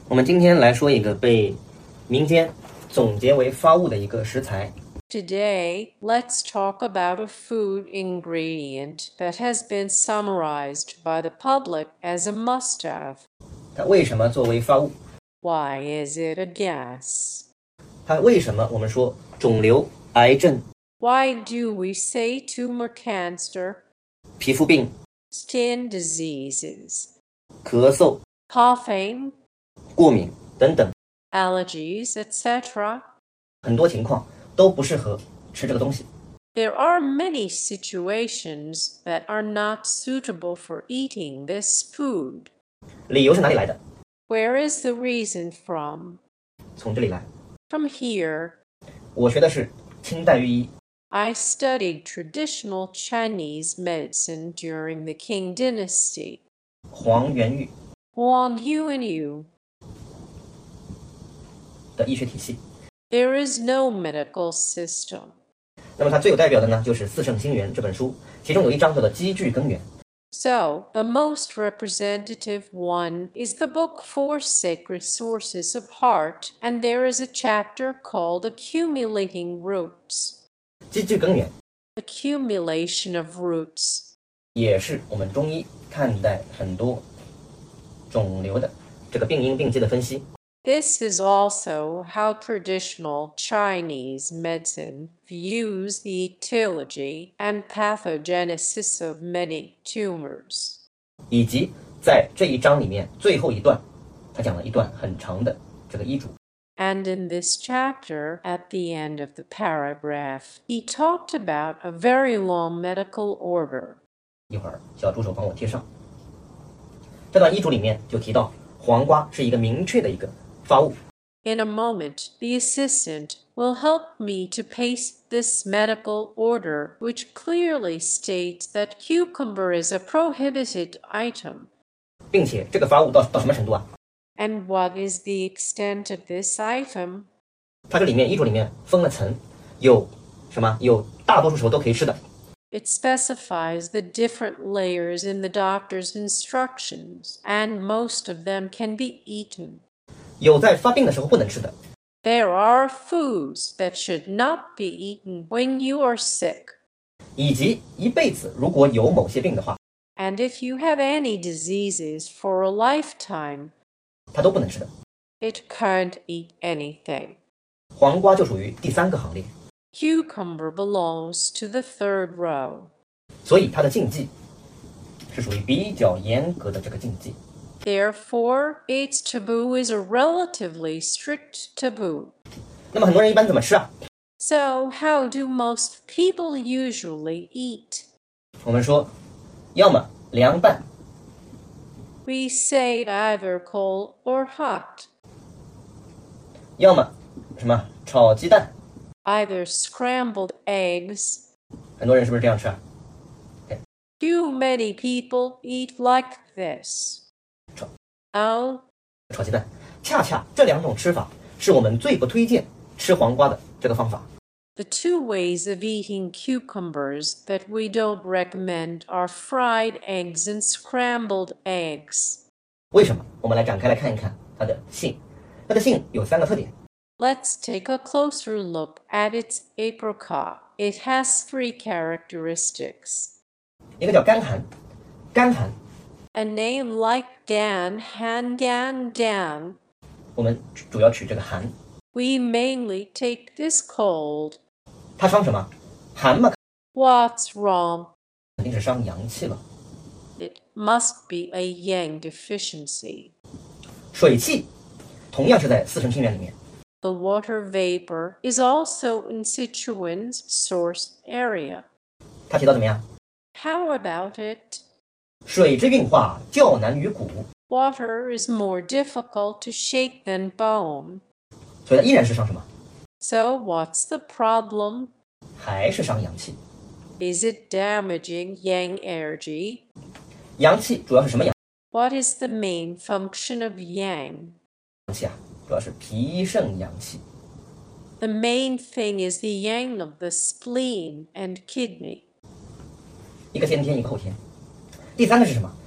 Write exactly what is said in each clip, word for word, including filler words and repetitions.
我们今天来说一个被民间总结为发物的一个食材。 Today, let's talk about a food ingredient that has been summarized by the public as a must-have. 它为什么作为发物？ Why is it a gas? 它为什么我们说肿瘤、癌症、 Why do we say tumor cancer, 皮肤病、 skin diseases, 咳嗽、 coughing, 过敏等等 allergies, et cetera? 很多情况都不适合吃这个东西。 There are many situations that are not suitable for eating this food. 理由是哪里来的？ Where is the reason from? 从这里来。 From here, 我学的是清代御医， I studied traditional Chinese medicine during the Qing dynasty. 黄元玉 Huang Yuanyu. 的医学体系。 There is no medical system. 那么它最有代表的呢，就是《四圣心源》这本书，其中有一章叫做积聚根源。 So, the most representative one is the book Four Sacred Sources of Heart, and there is a chapter called Accumulating Roots. 积聚根源 Accumulation of roots. 也是我们中医看待很多肿瘤的这个病因病机的分析。 This is also how traditional Chinese medicine views the etiology and pathogenesis of many tumors. 以及在这一章里面最后一段，他讲了一段很长的这个医嘱。 And in this chapter, at the end of the paragraph, he talked about a very long medical order. 一会儿小助手帮我贴上。这段医嘱里面就提到，黄瓜是一个明确的一个发物。 In a moment, the assistant will help me to paste this medical order, which clearly states that cucumber is a prohibited item. 并且这个发物到到什么程度啊？ And what is the extent of this item? 它这里面医嘱里面分了层，有什么？有大多数时候都可以吃的， It specifies the different layers in the doctor's instructions, and most of them can be eaten. 有在发病的时候不能吃的， There are foods that should not be eaten when you are sick. 以及一辈子如果有某些病的话， And if you have any diseases for a lifetime, 它都不能吃的。 it can't eat anything. 黄瓜就属于第三个行列， Cucumber belongs to the third row. 所以它的禁忌是属于比较严格的这个禁忌。 Therefore, its taboo is a relatively strict taboo. 那么很多人一般怎么吃啊？ So, how do most people usually eat? 我们说，要么凉拌， We say either cold or hot, 要么什么炒鸡蛋。 either scrambled eggs. 很多人是不是这样吃啊？ Too many people eat like this. 炒 Oh, 炒鸡蛋，恰恰这两种吃法是我们最不推荐吃黄瓜的这个方法。 the two ways of eating cucumbers that we don't recommend are fried eggs and scrambled eggs. 为什么？我们来展开来看一看它的性。它的性有三个特点。 Let's take a closer look at its apricot. It has three characteristics. 一个叫干寒，干寒 A name like Dan, Han, Dan, Dan. 我们主要取这个寒， We mainly take this cold. 它伤什么？寒嘛， What's wrong? 肯定是伤阳气了。 It must be a yang deficiency. 水气同样是在四神清源里面， The water vapor is also in Sichuan's source area. 它提到怎么样？ How about it? 水之运化较难于骨， Water is more difficult to shake than bone. 所以它依然是伤什么？ So what's the problem? 还是伤阳气。 Is it damaging yang energy? 阳气主要是什么阳 What is the main function of yang? 气啊？主要是脾肾阳气。 The main thing is the yang of the spleen and kidney. 一个先天，一个后天。第三个是什么？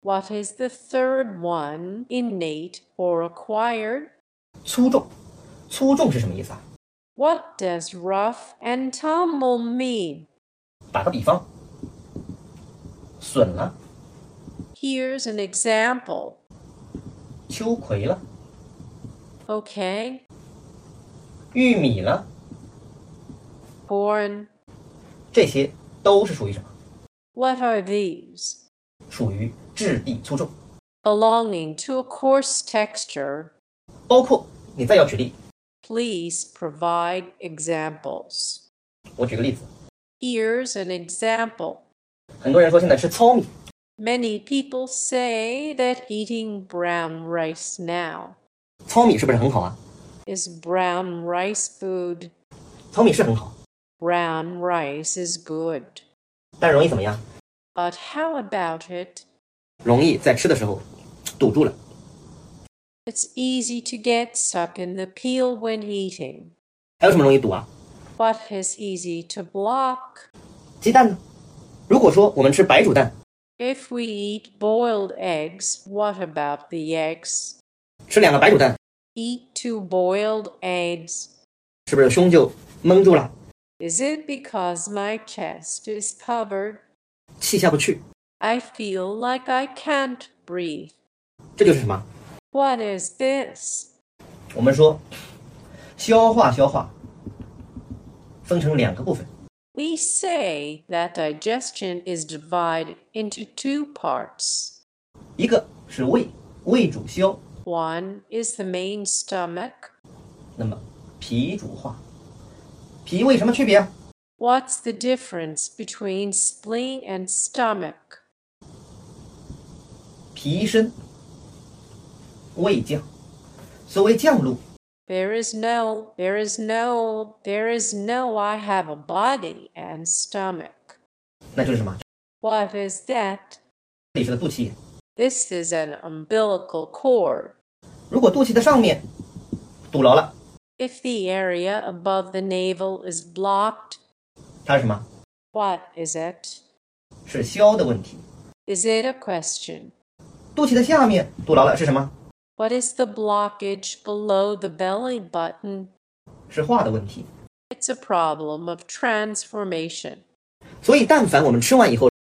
What is the third one? Innate or acquired? 粗重，粗重是什么意思啊？ What does rough and tumble mean? 打个比方，损了， Here's an example. 秋葵了， Okay. 玉米了， Corn. 这些都是属于什么？ What are these? 属于质地粗重， Belonging to a coarse texture. 包括你再要举例， Please provide examples. 我举个例子， Here's an example. 很多人说现在吃糙米， Many people say that eating brown rice now. 糙米是不是很好啊？ Is brown rice food? 糙米是很好， Brown rice is good. 但容易怎么样？ But how about it? 容易在吃的时候堵住了。 It's easy to get stuck in the peel when eating. 还有什么容易堵啊？ What is easy to block? 鸡蛋呢？如果说我们吃白煮蛋， If we eat boiled eggs, what about the eggs? 吃两个白煮蛋， Eat two boiled eggs. 是不是胸就蒙住了， Is it because my chest is covered? 气下不去？ I feel like I can't breathe. 这就是什么？ What is this? 我们说消化消化分成两个部分， We say that digestion is divided into two parts. 一个是胃，胃主消， One is the main stomach. 那么脾主化。脾胃什么区别啊？ What's the difference between spleen and stomach? 脾升，胃降。所谓降路， There is no, there is no, there is no I have a body and stomach. 那就是什么？ What is that? 这里是个肚脐眼。 This is an umbilical cord. 如果肚脐的上面堵牢了， If the area above the navel is blocked, 它是什么？ what is it? 是消的问题。 Is it a question? 肚脐的下面堵牢了是什么？ What is the blockage below the belly button? 是化的问题。 It's a problem of transformation. 所以，但凡我们吃完以后，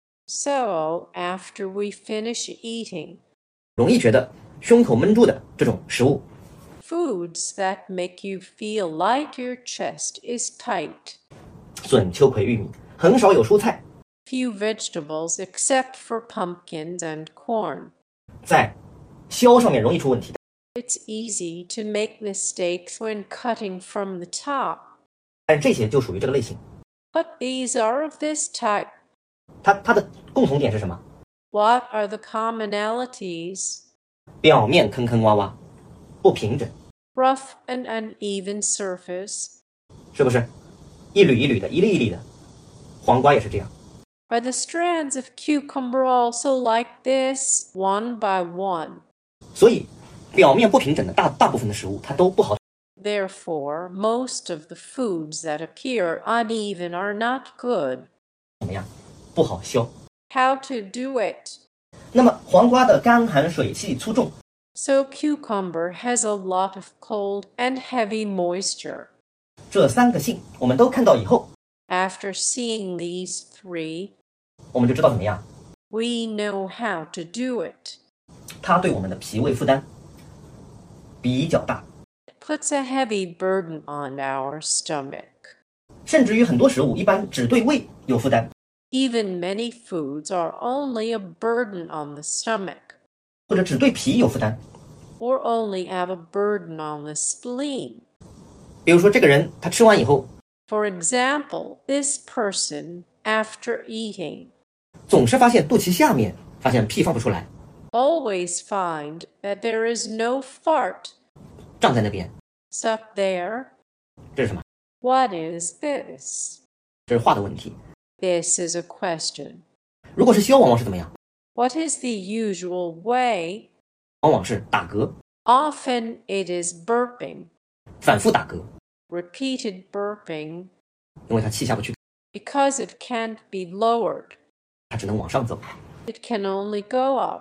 So, after we finish eating, 容易觉得胸口闷住的这种食物， foods that make you feel like your chest is tight. 笋、秋葵、玉米，很少有蔬菜。 Few vegetables except for pumpkins and corn. 在消上面容易出问题的。 It's easy to make mistakes when cutting from the top. 但这些就属于这个类型。 But these are of this type. 它它的共同点是什么？ What are the commonalities? 表面坑坑洼洼，不平整， Rough and uneven surface. 是不是？一缕一缕的，一粒一粒的。黄瓜也是这样。 Are the strands of cucumber also like this, one by one? 所以，表面不平整的大大部分的食物，它都不好。 Therefore, most of the foods that appear uneven are not good. 怎么样？不好消。 How to do it? 那么黄瓜的干寒水气粗重， So cucumber has a lot of cold and heavy moisture. 这三个性我们都看到以后， After seeing these three, 我们就知道怎么样， we know how to do it. 它对我们的脾胃负担比较大， It puts a heavy burden on our stomach. 甚至于很多食物一般只对胃有负担， Even many foods are only a burden on the stomach, 或者只对脾有负担。 or only have a burden on the spleen. 比如说，这个人他吃完以后， For example, this person, after eating, 总是发现肚脐下面发现屁放不出来， always find that there is no fart 胀在那边， stuck there. 这是什么？ What is this? 这是化的问题。 This is a question. 如果是消，往往是怎么样？ What is the usual way? 往往是打嗝， Often it is burping, 反复打嗝， repeated burping, 因为他气下不去， because it can't be lowered. 他只能往上走。 It can only go up.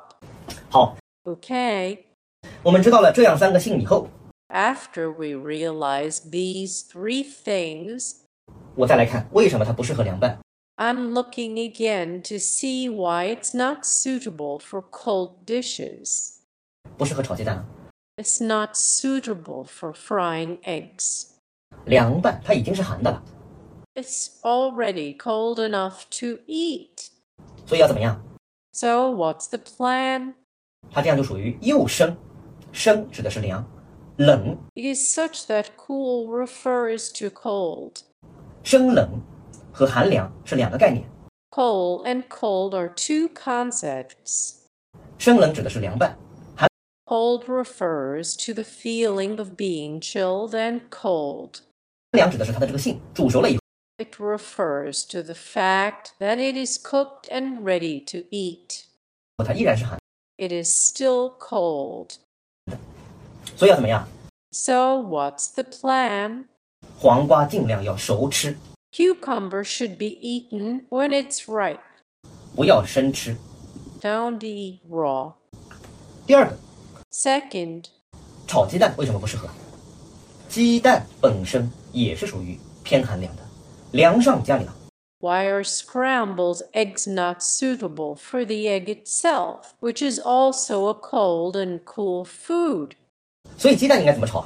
好， Okay. 我们知道了这样三个性以后， After we realize these three things, 我再来看为什么它不适合凉拌。 I'm looking again to see why it's not suitable for cold dishes. 不适合炒鸡蛋啊， It's not suitable for frying eggs. 凉拌它已经是寒的了， It's already cold enough to eat. 所以要怎么样？ So what's the plan? 它这样就属于又生，生指的是凉，冷 It is such that cool refers to cold. 生冷和寒凉是两个概念， Cold and cold are two concepts. 生冷指的是凉拌， Cold refers to the feeling of being chilled and cold. 凉指的是它的这个性，煮熟了以后 It refers to the fact that it is cooked and ready to eat. 它依然是寒， It is still cold. 所以要怎么样？ So what's the plan? 黄瓜尽量要熟吃， Cucumber should be eaten when it's ripe. 不要生吃。 Don't eat raw. 第二个， Second, 炒鸡蛋为什么不适合？鸡蛋本身也是属于偏寒凉的，凉上加凉， why are scrambled eggs not suitable for the egg itself, which is also a cold and cool food? 所以鸡蛋应该怎么炒啊？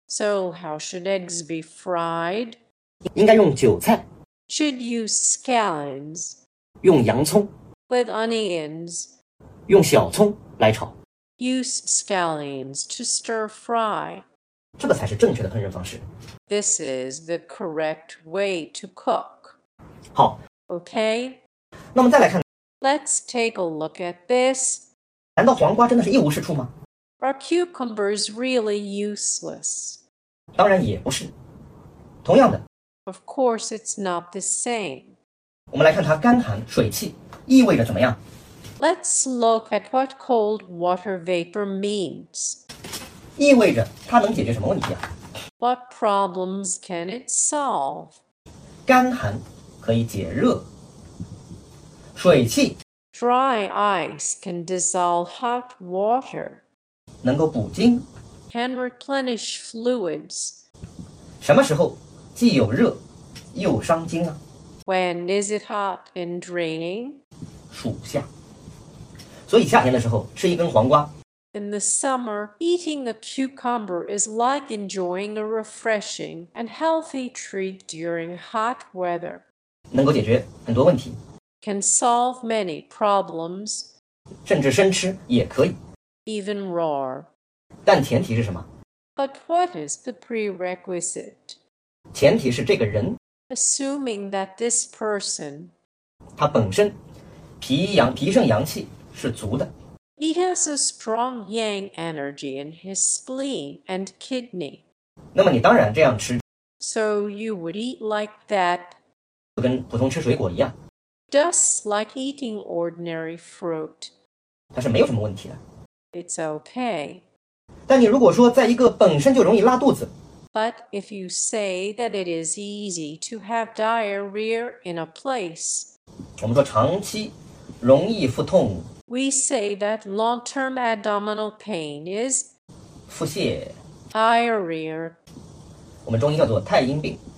So how should eggs be fried? 应该用韭菜， Should use scallions 用洋葱， with onions. 用小葱来炒， Use scallions to stir fry. 这个才是正确的烹饪方式。 This is the correct way to cook. 好， Okay? 那么再来看， Let's take a look at this. 难道黄瓜真的是一无是处吗？ Are cucumbers really useless? 当然也不是。同样的， Of course, it's not the same. 我们来看它干寒水气意味着怎么样？ Let's look at what cold water vapor means. 意味着它能解决什么问题啊？ What problems can it solve? 干寒可以解热，水气 Dry ice can dissolve hot water, 能够补精。 can replenish fluids. 什么时候既有热又伤筋啊？ When is it hot and draining? 暑夏。所以夏天的时候吃一根黄瓜， In the summer, eating a cucumber is like enjoying a refreshing and healthy treat during hot weather. 能够解决很多问题， Can solve many problems, 甚至生吃也可以。 even raw. 但前提是什么？ But what is the prerequisite? 前提是这个人 Assuming that this person, 他本身脾阳脾肾阳气是足的， he has a strong yang energy in his spleen and kidney. 那么你当然这样吃， So you would eat like that, 就跟普通吃水果一样， just like eating ordinary fruit. 它是没有什么问题的。 It's okay. 但你如果说在一个本身就容易拉肚子， But if you say that it is easy to have diarrhea in a place, 我们说长期容易腹痛、 we say that long-term abdominal pain is 腹泻， diarrhea. 我们中医叫做太阴病。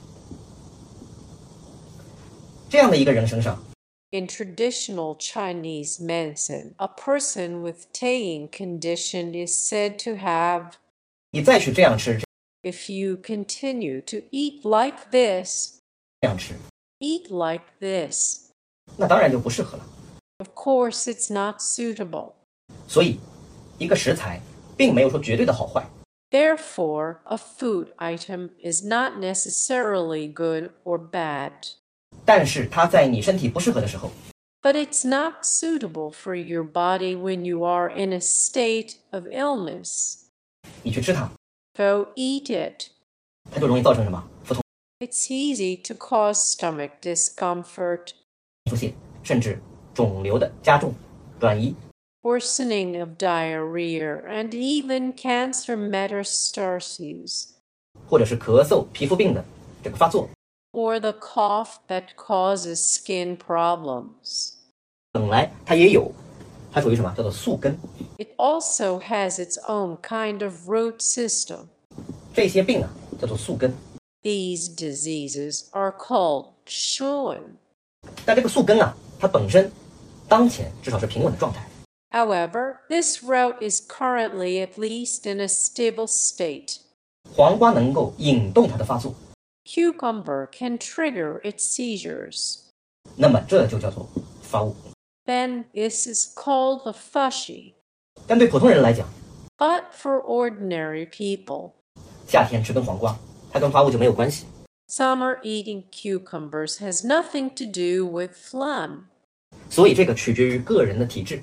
这样的一个人身上， In traditional Chinese medicine, a person with Tayin condition is said to have, 你再去这样吃， if you continue to eat like this, 这样吃， eat like this. 那当然就不适合了。 Of course, it's not suitable. 所以，一个食材并没有说绝对的好坏， Therefore, a food item is not necessarily good or bad. 但是它在你身体不适合的时候， But it's not suitable for your body when you are in a state of illness. 你去吃它， Go eat it. 它就容易造成什么腹痛、 It's easy to cause stomach discomfort, 腹泻，甚至肿瘤的加重、转移， worsening of diarrhea, and even cancer metastases, 或者是咳嗽、皮肤病的这个发作， or the cough that causes skin problems. 本来它也有， 它属于什么？叫做宿根。 It also has its own kind of root system. 这些病啊，叫做宿根。 These diseases are called Shun. 但这个宿根啊，它本身当前至少是平稳的状态。 However, this route is currently at least in a stable state. 黄瓜能够引动它的发作， Cucumber can trigger its seizures. 那么这就叫做发物。 Then this is called the fushy. 但对普通人来讲， But for ordinary people, 夏天吃根黄瓜，它跟发物就没有关系。 summer eating cucumbers has nothing to do with phlegm. 所以这个取决于个人的体质，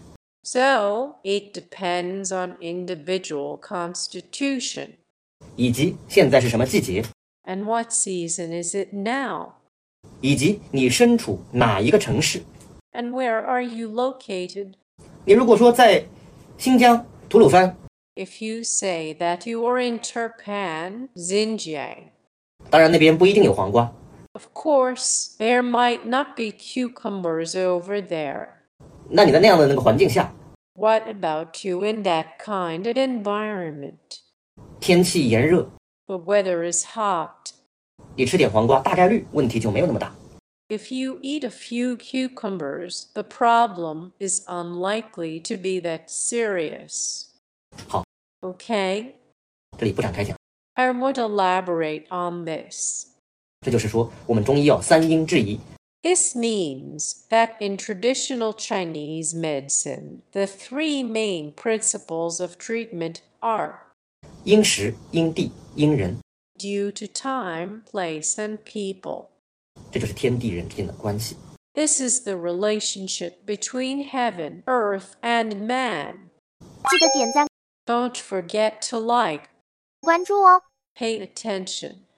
So, it depends on individual constitution. 以及现在是什么季节， And what season is it now? 以及你身处哪一个城市。 And where are you located? 你如果说在新疆吐鲁番， If you say that you are in Turpan, Xinjiang, 当然那边不一定有黄瓜， of course, there might not be cucumbers over there. 那你在那样的那个环境下， What about you in that kind of environment? 天气炎热， The weather is hot. 你吃点黄瓜，大概率问题就没有那么大。 If you eat a few cucumbers, the problem is unlikely to be that serious. 好， Okay? 这里不展开讲。 I won't elaborate on this. 这就是说，我们中医药三因制宜， This means that in traditional Chinese medicine, the three main principles of treatment are 因时、因地、因人， due to time, place, and people. 这就是天地人之间的关系。 This is the relationship between heaven, earth, and man. 记得点赞 Don't forget to like, 关注哦。 pay attention,